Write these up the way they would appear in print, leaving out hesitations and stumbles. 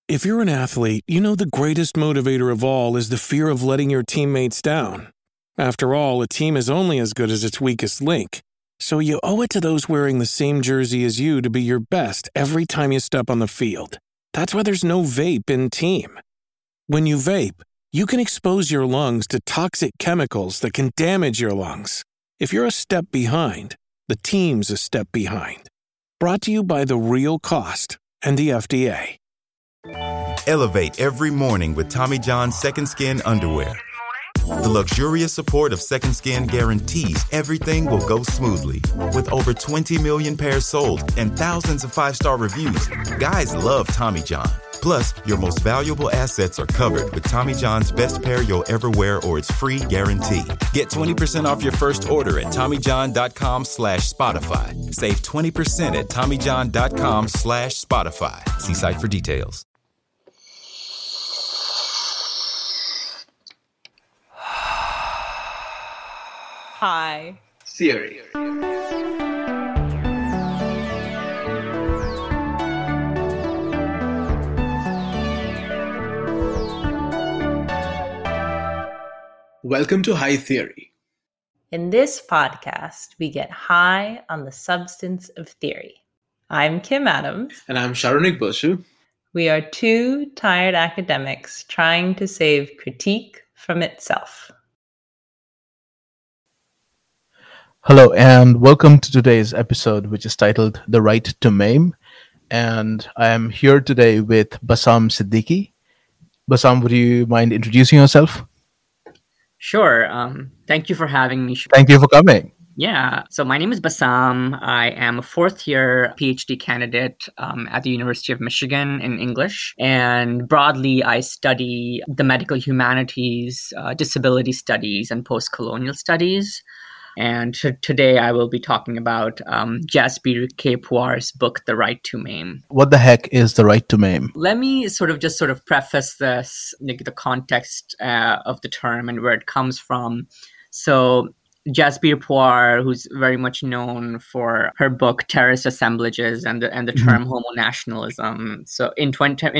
If you're an athlete, you know the greatest motivator of all is the fear of letting your teammates down. After all, a team is only as good as its weakest link. So you owe it to those wearing the same jersey as you to be your best every time you step on the field. That's why there's no vape in team. When you vape, you can expose your lungs to toxic chemicals that can damage your lungs. If you're a step behind, the team's a step behind. Brought to you by The Real Cost and the FDA. Elevate every morning with Tommy John's Second Skin underwear. The luxurious support of Second Skin guarantees everything will go smoothly. With over 20 million pairs sold and thousands of 5-star reviews, guys love Tommy John. Plus, your most valuable assets are covered with Tommy John's best pair you'll ever wear or its free guarantee. Get 20% off your first order at TommyJohn.com/Spotify. Save 20% at TommyJohn.com/Spotify. See site for details. Hi. Theory. Welcome to High Theory. In this podcast, we get high on the substance of theory. I'm Kim Adams. And I'm Sharonik Bosu. We are two tired academics trying to save critique from itself. Hello, and welcome to today's episode, which is titled The Right to Maim. And I am here today with Bassam Siddiqui. Bassam, would you mind introducing yourself? Sure. Thank you for having me. Thank you for coming. Yeah. So my name is Bassam. I am a fourth-year PhD candidate at the University of Michigan in English. And broadly, I study the medical humanities, disability studies, and post-colonial studies. And today I will be talking about Jasbir K. Puar's book, The Right to Maim. What the heck is The Right to Maim? Let me sort of preface this, like the context of the term and where it comes from. So Jasbir Puar, who's very much known for her book Terrorist Assemblages and the term homo nationalism. So in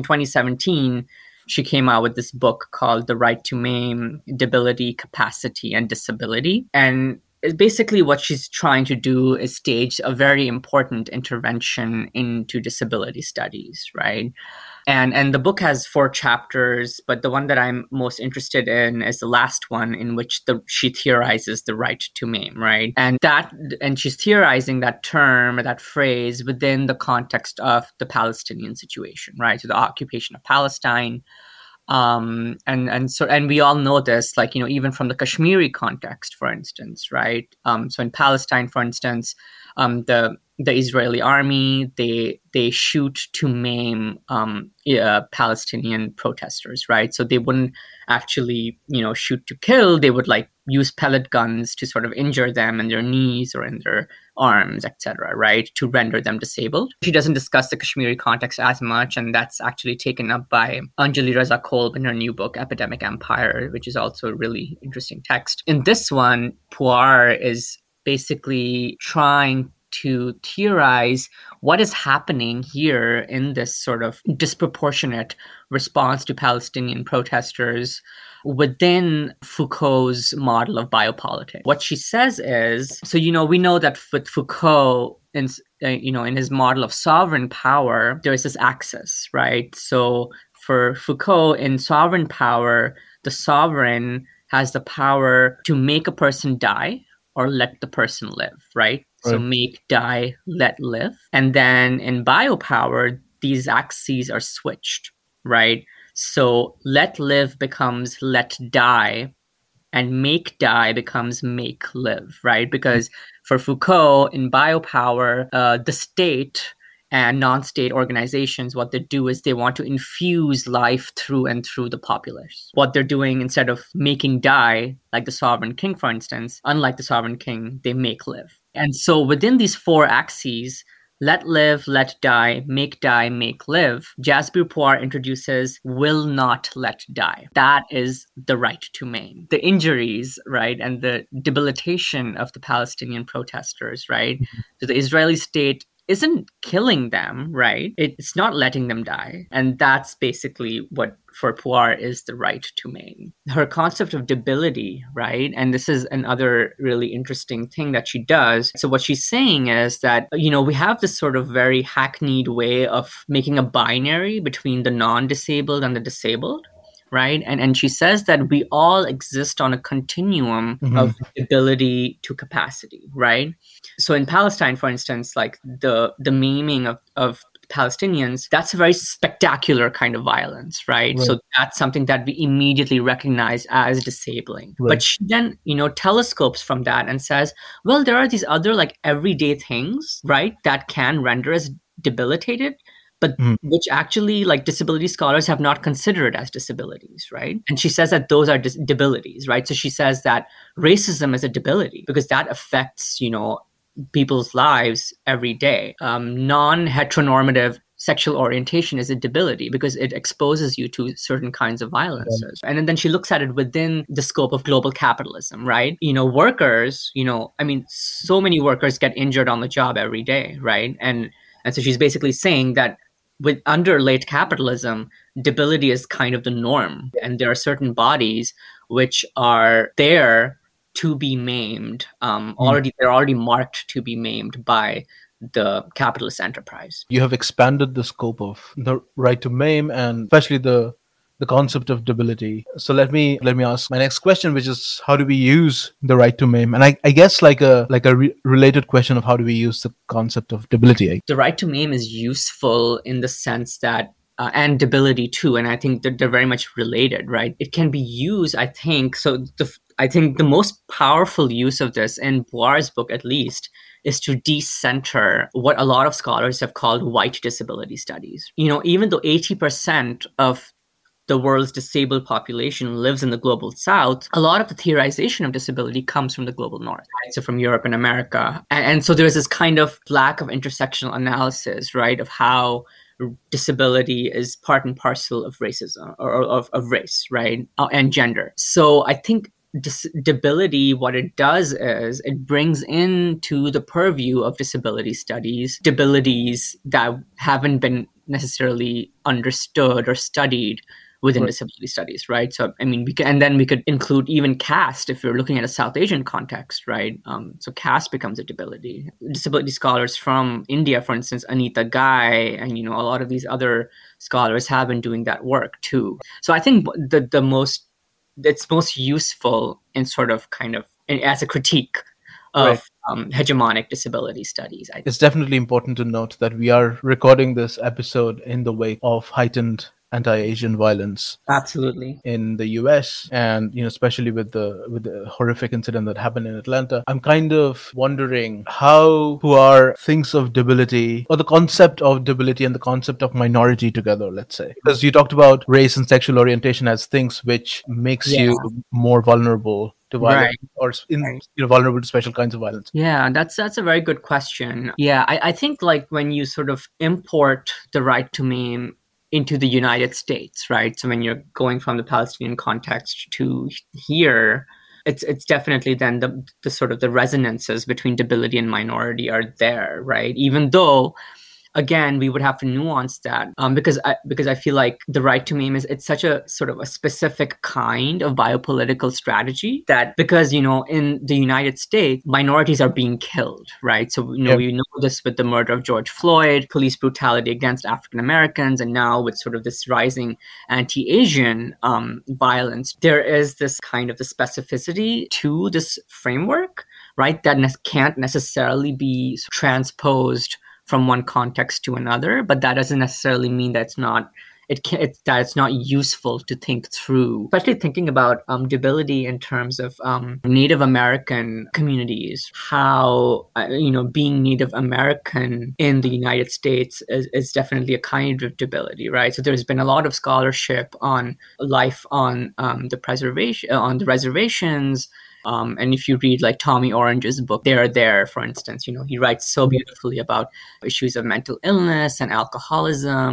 2017, she came out with this book called The Right to Maim, Debility, Capacity, and Disability. And basically what she's trying to do is stage a very important intervention into disability studies, right? And the book has 4 chapters, but the one that I'm most interested in is the last one, in which she theorizes the right to maim, right? And she's theorizing that term, that phrase, within the context of the Palestinian situation, right? So the occupation of Palestine. And we all know this, like, you know, even from the Kashmiri context, for instance, right? So in Palestine, for instance, the Israeli army, they shoot to maim Palestinian protesters, right? So they wouldn't actually, you know, shoot to kill. They would like use pellet guns to sort of injure them in their knees or in their arms, etc., right, to render them disabled. She doesn't discuss the Kashmiri context as much, and that's actually taken up by Anjali Raza Kolb in her new book, Epidemic Empire, which is also a really interesting text. In this one, Puar is basically trying to theorize what is happening here in this sort of disproportionate response to Palestinian protesters within Foucault's model of biopolitics. What she says is, so, you know, we know that with Foucault, in his model of sovereign power, there is this axis, right? So for Foucault, in sovereign power, the sovereign has the power to make a person die or let the person live, right? So make, die, let live. And then in biopower, these axes are switched, right? So let live becomes let die, and make die becomes make live, right? Because for Foucault, in biopower, the state and non-state organizations, what they do is they want to infuse life through and through the populace. What they're doing, instead of making die, like the sovereign king, for instance, unlike the sovereign king, they make live. And so within these 4 axes, let live, let die, make live, Jasbir Puar introduces will not let die. That is the right to maim. The injuries, right, and the debilitation of the Palestinian protesters, right? So the Israeli state isn't killing them, right? It's not letting them die. And that's basically what for Puar is the right to maim. Her concept of debility, right? And this is another really interesting thing that she does. So what she's saying is that, we have this sort of very hackneyed way of making a binary between the non-disabled and the disabled. Right. And she says that we all exist on a continuum of ability to capacity. Right. So in Palestine, for instance, like the maiming of Palestinians, that's a very spectacular kind of violence. Right. So that's something that we immediately recognize as disabling. Right. But she then, telescopes from that and says, well, there are these other like everyday things, right, that can render us debilitated, but which actually like disability scholars have not considered as disabilities, right? And she says that those are debilities, right? So she says that racism is a debility because that affects, people's lives every day. Non-heteronormative sexual orientation is a debility because it exposes you to certain kinds of violences. And then she looks at it within the scope of global capitalism, right? Workers, so many workers get injured on the job every day, right? And so she's basically saying that under late capitalism, debility is kind of the norm. And there are certain bodies which are there to be maimed. They're already marked to be maimed by the capitalist enterprise. You have expanded the scope of the right to maim and especially the concept of debility. So let me ask my next question, which is how do we use the right to maim? And I guess like a related question of how do we use the concept of debility? The right to maim is useful in the sense that and debility too, and I think that they're very much related, right? It can be used, I think. So I think the most powerful use of this in Puar's book, at least, is to decenter what a lot of scholars have called white disability studies. Even though 80% of the world's disabled population lives in the global south, a lot of the theorization of disability comes from the global north, right? So from Europe and America. And so there's this kind of lack of intersectional analysis, right, of how disability is part and parcel of racism or of race, right, and gender. So I think disability, what it does is it brings into the purview of disability studies debilities that haven't been necessarily understood or studied within disability studies, right? So, we could include even caste if you're looking at a South Asian context, right? So caste becomes a debility. Disability scholars from India, for instance, Anita Gai, and, a lot of these other scholars have been doing that work too. So I think it's most useful in sort of as a critique of hegemonic disability studies. It's definitely important to note that we are recording this episode in the wake of heightened anti-Asian violence, absolutely, in the US, and especially with the horrific incident that happened in Atlanta. I'm kind of wondering how Puar thinks of debility, or the concept of debility and the concept of minority together, let's say, because you talked about race and sexual orientation as things which makes you more vulnerable to violence, or vulnerable to special kinds of violence. Yeah, that's a very good question. Yeah, I think like when you sort of import the right to maim into the United States, right? So when you're going from the Palestinian context to here, it's definitely then the sort of the resonances between debility and minority are there, right? Even though, again, we would have to nuance that because I feel like the right to maim it's such a sort of a specific kind of biopolitical strategy that because, in the United States, minorities are being killed, right? So, we know this with the murder of George Floyd, police brutality against African Americans, and now with sort of this rising anti-Asian violence, there is this kind of the specificity to this framework, right? That can't necessarily be transposed from one context to another, but that doesn't necessarily mean that it's not useful to think through, especially thinking about debility in terms of Native American communities, how being Native American in the United States is definitely a kind of debility, right? So there's been a lot of scholarship on life on the reservations. And if you read like Tommy Orange's book, They're There, for instance, he writes so beautifully about issues of mental illness and alcoholism,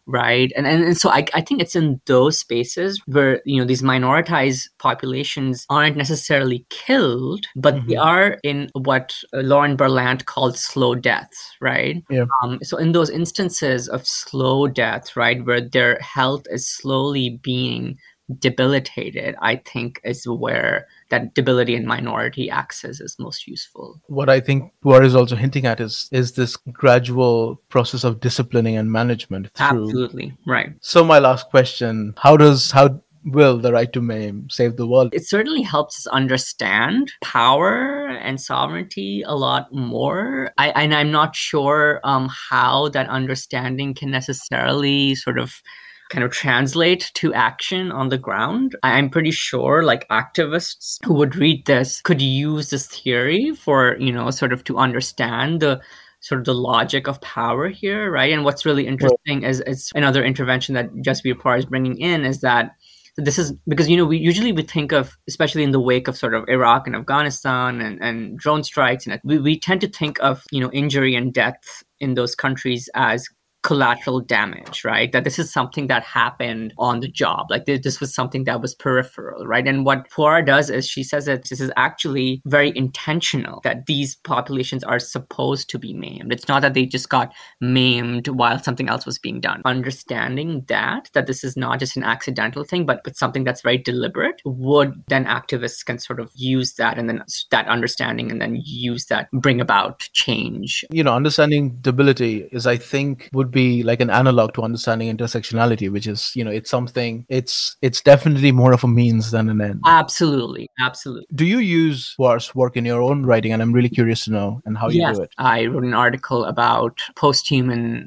right? And so I think it's in those spaces where, these minoritized populations aren't necessarily killed, but they are in what Lauren Berlant called slow deaths, right? Yeah. So in those instances of slow death, right, where their health is slowly being debilitated, I think is where that debility in minority access is most useful. What I think Puar is also hinting at is this gradual process of disciplining and management through. Absolutely, right. So my last question, how will the right to maim save the world? It certainly helps us understand power and sovereignty a lot more. I'm not sure how that understanding can necessarily sort of kind of translate to action on the ground. I'm pretty sure like activists who would read this could use this theory for, sort of to understand the sort of the logic of power here, right? And what's really interesting is another intervention that Jasbir Puar is bringing in is that this is because, we think of, especially in the wake of sort of Iraq and Afghanistan and drone strikes, and we tend to think of, injury and death in those countries as collateral damage, right? That this is something that happened on the job. Like this was something that was peripheral, right? And what Puar does is she says that this is actually very intentional, that these populations are supposed to be maimed. It's not that they just got maimed while something else was being done. Understanding that this is not just an accidental thing, but something that's very deliberate, would then activists can sort of use that and then that understanding and then use that, bring about change. Understanding debility is, I think, would be like an analog to understanding intersectionality, which is, it's something, it's definitely more of a means than an end. Absolutely. Do you use Puar's work in your own writing? And I'm really curious to know and how you do it. I wrote an article about posthumanism,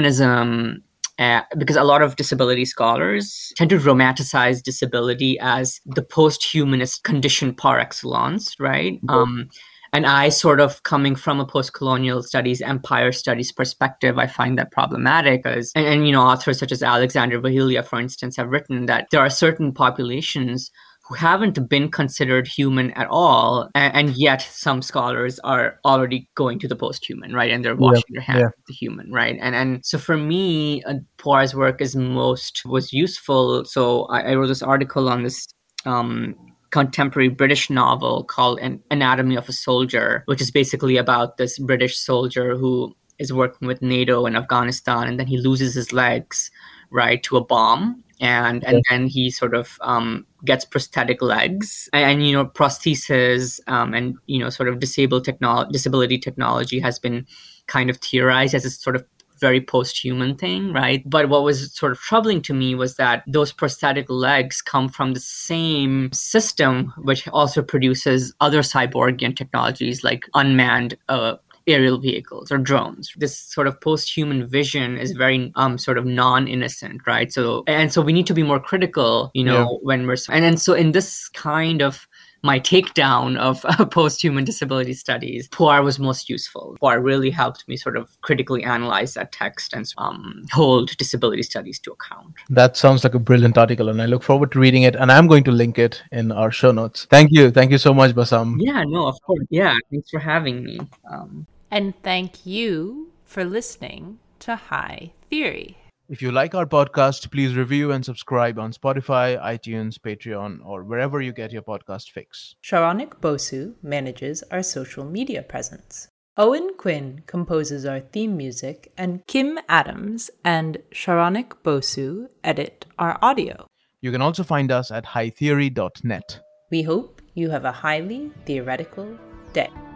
because a lot of disability scholars tend to romanticize disability as the post-humanist condition par excellence, right? And I sort of, coming from a post-colonial studies, empire studies perspective, I find that problematic. And authors such as Alexander Vahilia, for instance, have written that there are certain populations who haven't been considered human at all, and yet some scholars are already going to the post-human, right? And they're washing their hands with the human, right? And so for me, Puar's work was useful. So I wrote this article on this contemporary British novel called An Anatomy of a Soldier, which is basically about this British soldier who is working with NATO in Afghanistan, and then he loses his legs, right, to a bomb. And then he sort of gets prosthetic legs and prosthesis and sort of disability technology has been kind of theorized as a sort of very post-human thing, right? But what was sort of troubling to me was that those prosthetic legs come from the same system, which also produces other cyborgian technologies like unmanned aerial vehicles or drones. This sort of post-human vision is very sort of non-innocent, right? So we need to be more critical, when we're and so in this kind of my takedown of post-human disability studies, Puar was most useful. Puar really helped me sort of critically analyze that text and hold disability studies to account. That sounds like a brilliant article, and I look forward to reading it, and I'm going to link it in our show notes. Thank you so much, Basam. Yeah, no, of course. Yeah, thanks for having me. And thank you for listening to High Theory. If you like our podcast, please review and subscribe on Spotify, iTunes, Patreon, or wherever you get your podcast fix. Sharonik Bosu manages our social media presence. Owen Quinn composes our theme music, and Kim Adams and Sharonik Bosu edit our audio. You can also find us at hightheory.net. We hope you have a highly theoretical day.